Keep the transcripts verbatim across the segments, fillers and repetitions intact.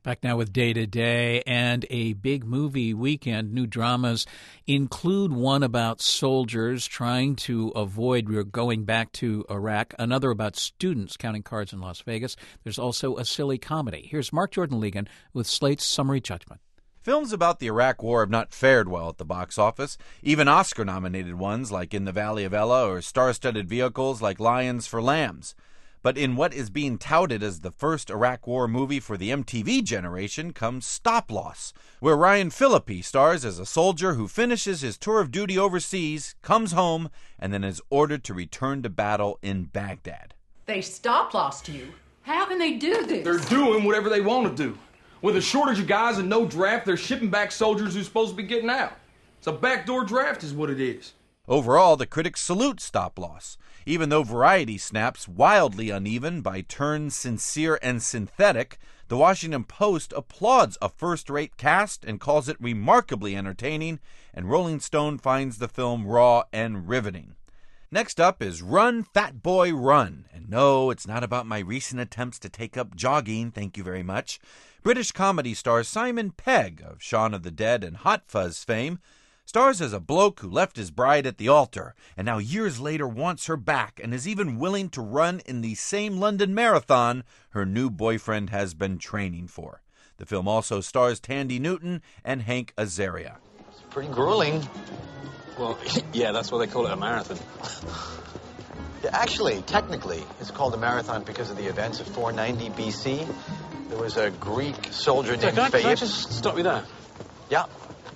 Back now with Day to Day and a big movie weekend. New dramas include one about soldiers trying to avoid going back to Iraq, another about students counting cards in Las Vegas. There's also a silly comedy. Here's Mark Jordan Legan with Slate's Summary Judgment. Films about the Iraq War have not fared well at the box office. Even Oscar-nominated ones like In the Valley of Ella or star-studded vehicles like Lions for Lambs. But in what is being touted as the first Iraq War movie for the M T V generation comes Stop Loss, where Ryan Phillippe stars as a soldier who finishes his tour of duty overseas, comes home, and then is ordered to return to battle in Baghdad. They stop-lossed you? How can they do this? They're doing whatever they want to do. With a shortage of guys and no draft, they're shipping back soldiers who's supposed to be getting out. It's a backdoor draft is what it is. Overall, the critics salute Stop Loss, even though Variety snaps wildly uneven by turns sincere and synthetic. The Washington Post applauds a first-rate cast and calls it remarkably entertaining, and Rolling Stone finds the film raw and riveting. Next up is Run, Fat Boy, Run. And no, it's not about my recent attempts to take up jogging, thank you very much. British comedy star Simon Pegg, of Shaun of the Dead and Hot Fuzz fame, stars as a bloke who left his bride at the altar and now years later wants her back and is even willing to run in the same London marathon her new boyfriend has been training for. The film also stars Tandy Newton and Hank Azaria. It's pretty grueling. Well, yeah, that's why they call it a marathon. Yeah, actually, technically, it's called a marathon because of the events of four ninety B C. There was a Greek soldier so named can I, can I Phaeus. just stop you there? Yeah.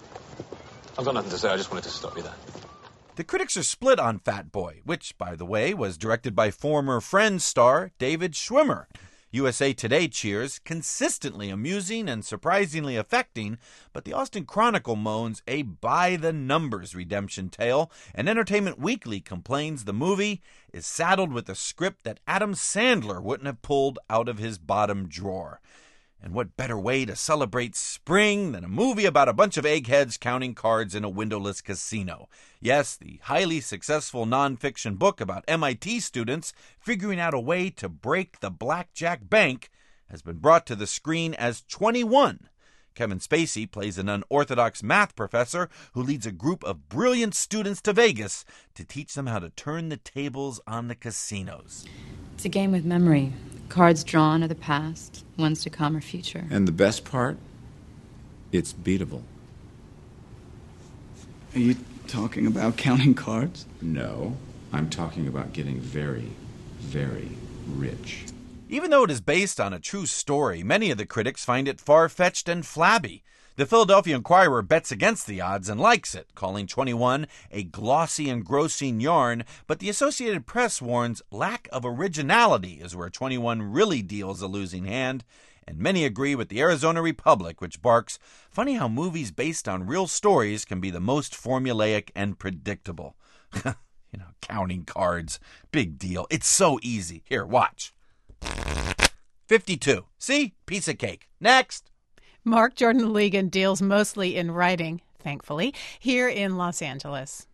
I've got nothing to say, I just wanted to stop you there. The critics are split on Fat Boy, which, by the way, was directed by former Friends star David Schwimmer. U S A Today cheers, consistently amusing and surprisingly affecting, but the Austin Chronicle moans a by-the-numbers redemption tale, and Entertainment Weekly complains the movie is saddled with a script that Adam Sandler wouldn't have pulled out of his bottom drawer. And what better way to celebrate spring than a movie about a bunch of eggheads counting cards in a windowless casino? Yes, the highly successful nonfiction book about M I T students figuring out a way to break the Blackjack Bank has been brought to the screen as twenty-one. Kevin Spacey plays an unorthodox math professor who leads a group of brilliant students to Vegas to teach them how to turn the tables on the casinos. It's a game with memory. Cards drawn are the past, ones to come are future. And the best part? It's beatable. Are you talking about counting cards? No, I'm talking about getting very, very rich. Even though it is based on a true story, many of the critics find it far-fetched and flabby. The Philadelphia Inquirer bets against the odds and likes it, calling twenty-one a glossy, engrossing yarn, but the Associated Press warns lack of originality is where twenty-one really deals a losing hand, and many agree with the Arizona Republic, which barks, funny how movies based on real stories can be the most formulaic and predictable. You know, counting cards, big deal. It's so easy. Here, watch. fifty-two. See? Piece of cake. Next. Mark Jordan Legan deals mostly in writing, thankfully, here in Los Angeles.